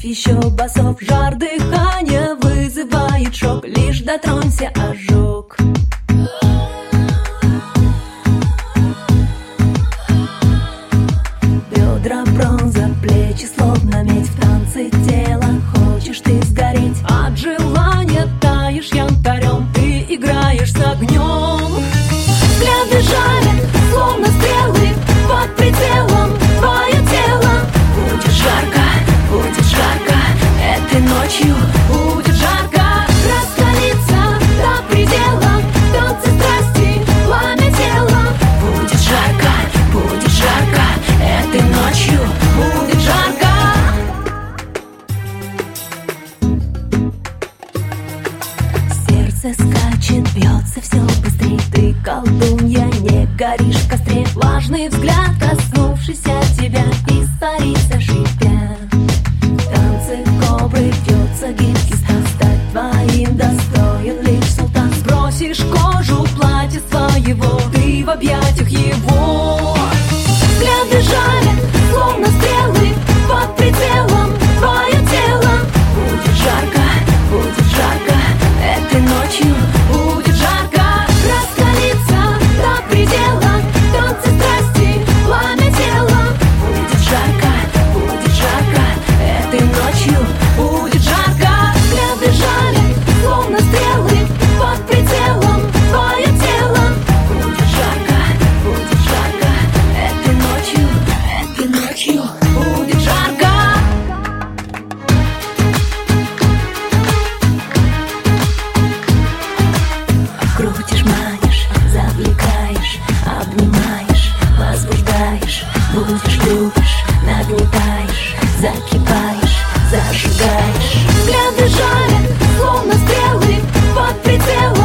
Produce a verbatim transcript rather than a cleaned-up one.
еще басов, жар дыхания вызывает шок. Лишь дотронься, ожог. Бедра бронза, плечи словно медь, в танце тело хочешь ты сгореть. От желания таешь янтарем, ты играешь с огнем. Взгляды жалят, словно стрелы, под прицелом твое тело. Будет жарко, будет жарко, этой ночью будет жарко. Раскалиться до предела, танцы страсти, пламя тела. Будет жарко, будет жарко, этой ночью будет жарко. Сердце скачет, бьется все быстрее. Ты колдунья, не горишь в костре. Влажный взгляд, коснувшийся тебя, испарится шипя. Танцы кобры, бьется гибкий стан. Стать твоим достоин лишь султан. Сбросишь кожу платья своего, ты в объятиях его. Взгляды жалят, словно стрелы, под прицелом твое тело. Будет жарко, будет жарко, этой ночью будет жарко. Раскалиться до предела, танцы страсти, пламя тела. Будет жарко, будет жарко, этой ночью будет жарко. Взгляды жалят, словно стрелы, под прицелом твое тело. Будет жарко, будет жарко, этой ночью, этой ночью будет жарко. Крутишь, манишь, завлекаешь, обнимаешь, возбуждаешь. Будешь, любишь, нагнетаешь, закипаешь, зажигаешь. Взгляды жалят, словно стрелы, под прицелом